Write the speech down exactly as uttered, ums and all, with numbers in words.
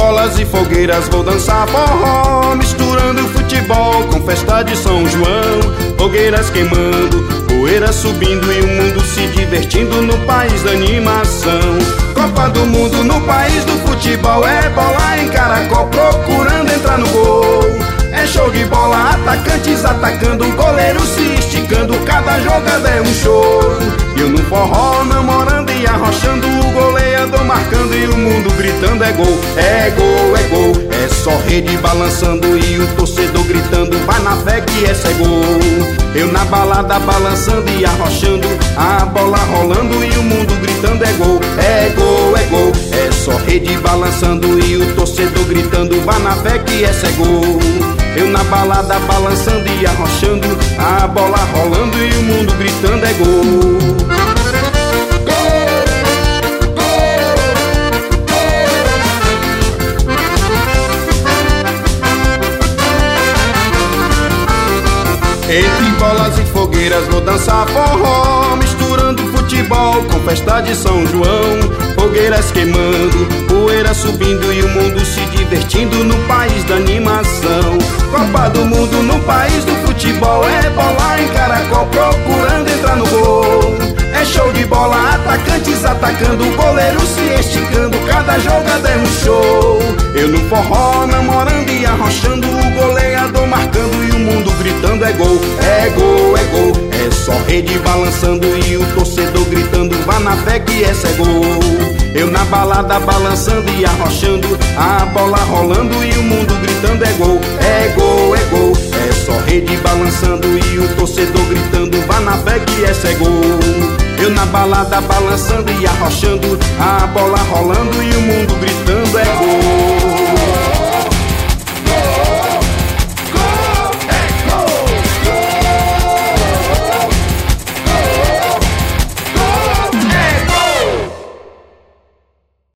bolas e fogueiras vou dançar forró, misturando futebol com festa de São João. Fogueiras queimando, poeira subindo e o mundo se divertindo no país da animação. Copa do Mundo no país do futebol, é bola em caracol procurando entrar no gol. É show de bola, atacantes atacando, goleiro se esticando, cada jogada é um show. E eu no forró namorando e arrochando, o goleador marcando e o mundo gritando é gol, é gol, é gol. É só rede balançando e o torcedor gritando, vai na fé que essa é gol. Eu na balada balançando e arrochando, a bola rolando e o mundo gritando é gol, é gol, é gol. É só rede balançando e o torcedor gritando, vai na fé que essa é gol. Eu na balada balançando e arrochando, a bola rolando e o mundo gritando é gol. Entre bolas e fogueiras vou dançar forró, misturando futebol com festa de São João. Fogueiras queimando, poeira subindo e o mundo se divertindo no país da animação. Copa do Mundo no país do futebol, é bola em caracol procurando entrar no gol. É show de bola, atacantes atacando, goleiro se esticando, cada jogada é um show. Eu no forró namorando e arrochando, o goleador marcando e o mundo gritando é gol, é gol, é gol. É só rede balançando e o torcedor gritando, vá na fé que essa é gol. Eu na balada balançando e arrochando, a bola rolando e o mundo gritando é gol, é gol, é gol. É só rede balançando e o torcedor gritando, vá na fé que essa é gol. Eu na balada balançando e arrochando, a bola rolando e o mundo gritando é gol.